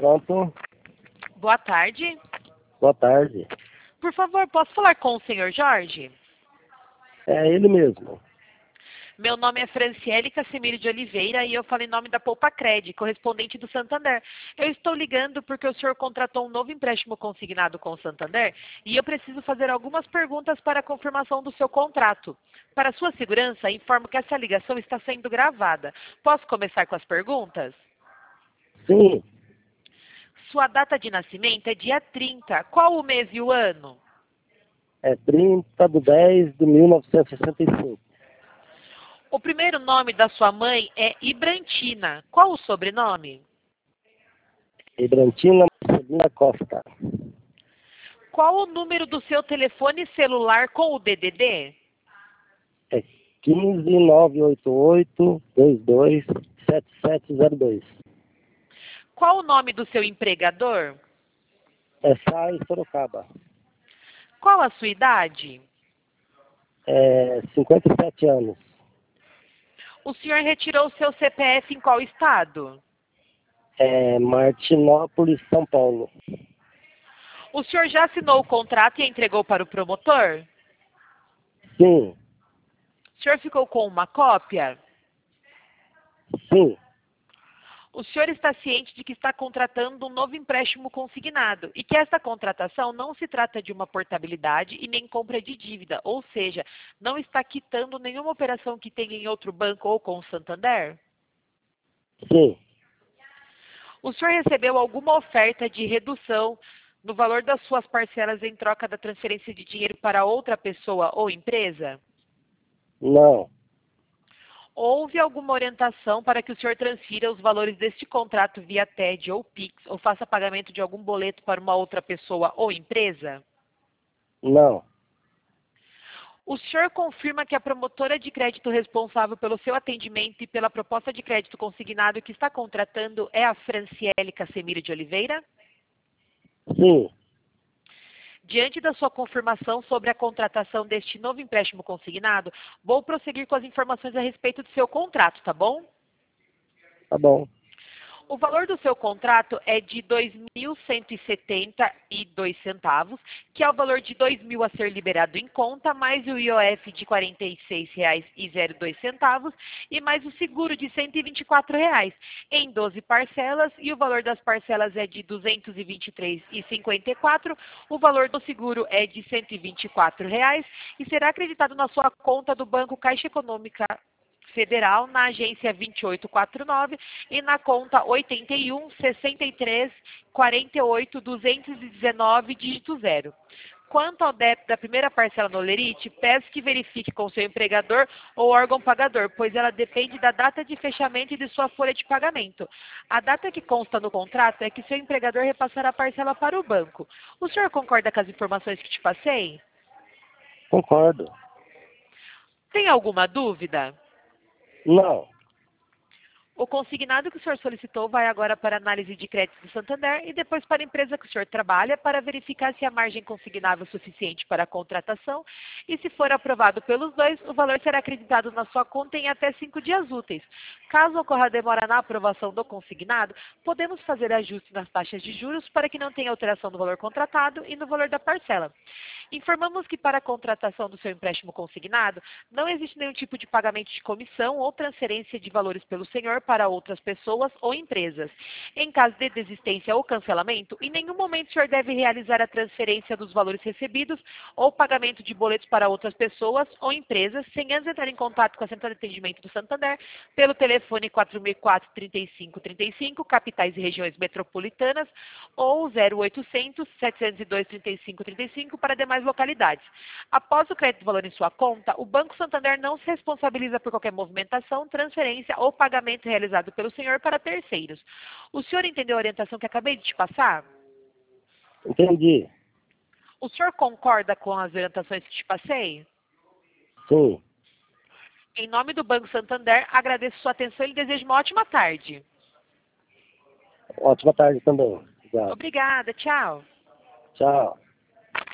Pronto. Boa tarde. Boa tarde. Por favor, posso falar com o senhor Jorge? É ele mesmo. Meu nome é Franciele Cassimiro de Oliveira e eu falo em nome da Poupa-Cred, correspondente do Santander. Eu estou ligando porque o senhor contratou um novo empréstimo consignado com o Santander e eu preciso fazer algumas perguntas para a confirmação do seu contrato. Para sua segurança, informo que essa ligação está sendo gravada. Posso começar com as perguntas? Sim, Sua data de nascimento é dia 30. Qual o mês e o ano? é 30/10/1965. O primeiro nome da sua mãe é Ibrantina. Qual o sobrenome? Ibrantina Marcelina Costa. Qual o número do seu telefone celular com o DDD? É 15 988 22 7702. Qual o nome do seu empregador? É SAI Sorocaba. Qual a sua idade? É 57 anos. O senhor retirou seu CPF em qual estado? É Martinópolis, São Paulo. O senhor já assinou o contrato e entregou para o promotor? Sim, O senhor ficou com uma cópia? sim, O senhor está ciente de que está contratando um novo empréstimo consignado e que esta contratação não se trata de uma portabilidade e nem compra de dívida, ou seja, não está quitando nenhuma operação que tenha em outro banco ou com o Santander? sim. O senhor recebeu alguma oferta de redução no valor das suas parcelas em troca da transferência de dinheiro para outra pessoa ou empresa? Não, Houve alguma orientação para que o senhor transfira os valores deste contrato via TED ou Pix ou faça pagamento de algum boleto para uma outra pessoa ou empresa? não. O senhor confirma que a promotora de crédito responsável pelo seu atendimento e pela proposta de crédito consignado que está contratando é a Franciele Cassimiro de Oliveira? Sim, Diante da sua confirmação sobre a contratação deste novo empréstimo consignado, vou prosseguir com as informações a respeito do seu contrato, tá bom? tá bom. O valor do seu contrato é de R$ 2.172, que é o valor de R$ 2.000 a ser liberado em conta, mais o IOF de R$ 46,02 e mais o seguro de R$ 124 em 12 parcelas, e o valor das parcelas é de R$ 223,54. O valor do seguro é de R$ 124 e será acreditado na sua conta do Banco Caixa Econômica Federal, na agência 2849 e na conta 81 63 48 219, dígito 0. Quanto ao débito da primeira parcela no Olerite, peço que verifique com seu empregador ou órgão pagador, pois ela depende da data de fechamento e de sua folha de pagamento. A data que consta no contrato é que seu empregador repassará a parcela para o banco. O senhor concorda com as informações que te passei? Concordo. Tem alguma dúvida? Não, O consignado que o senhor solicitou vai agora para a análise de crédito do Santander e depois para a empresa que o senhor trabalha para verificar se a margem consignável é suficiente para a contratação e, se for aprovado pelos dois, o valor será acreditado na sua conta em até 5 dias úteis. Caso ocorra demora na aprovação do consignado, podemos fazer ajuste nas taxas de juros para que não tenha alteração no valor contratado e no valor da parcela. Informamos que para a contratação do seu empréstimo consignado, não existe nenhum tipo de pagamento de comissão ou transferência de valores pelo senhor para outras pessoas ou empresas. Em caso de desistência ou cancelamento, em nenhum momento o senhor deve realizar a transferência dos valores recebidos ou pagamento de boletos para outras pessoas ou empresas, sem antes entrar em contato com a Central de Atendimento do Santander pelo telefone 4004-3535, capitais e regiões metropolitanas, ou 0800-702-3535 para demais localidades. Após o crédito do valor em sua conta, o Banco Santander não se responsabiliza por qualquer movimentação, transferência ou pagamento realizado pelo senhor para terceiros. O senhor entendeu a orientação que acabei de te passar? entendi. O senhor concorda com as orientações que te passei? Sim. Em nome do Banco Santander, agradeço sua atenção e lhe desejo uma ótima tarde. Ótima tarde também. Obrigado. Obrigada, tchau. Tchau.